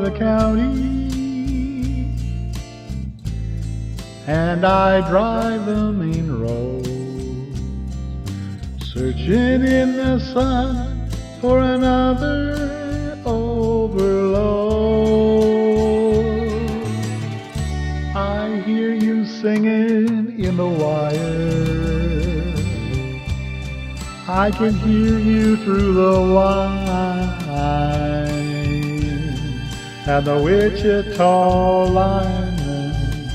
the county, and I drive the main road, searching in the sun for another overload. I hear you singing in the wire, I can hear you through the line, and the Wichita lineman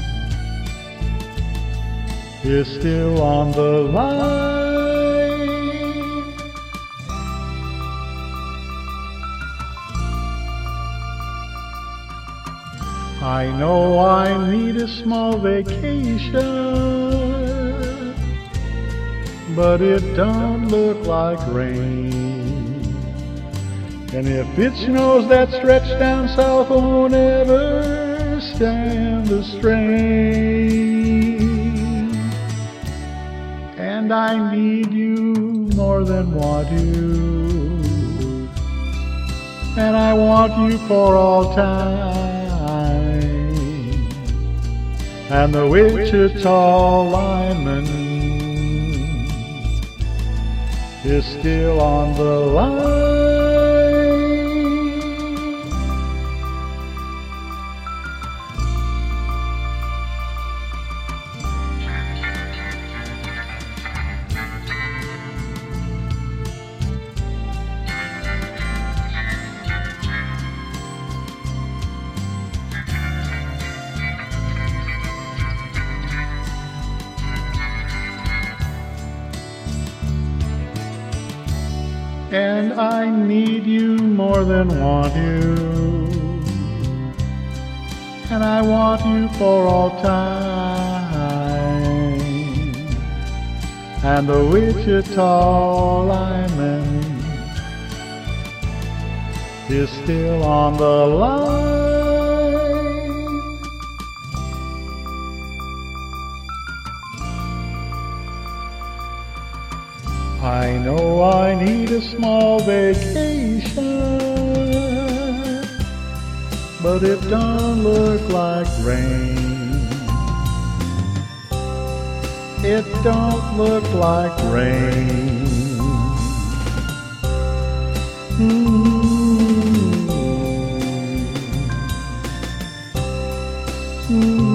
is still on the line. I know I need a small vacation, but it don't look like rain. And if it snows, that stretch down south won't ever stand the strain. And I need you more than want you, and I want you for all time. And the Wichita lineman is still on the line. And I need you more than want you, and I want you for all time. And the Wichita lineman is still on the line. I know I need a small vacation, but it don't look like rain. It don't look like rain. Mm-hmm. Mm-hmm.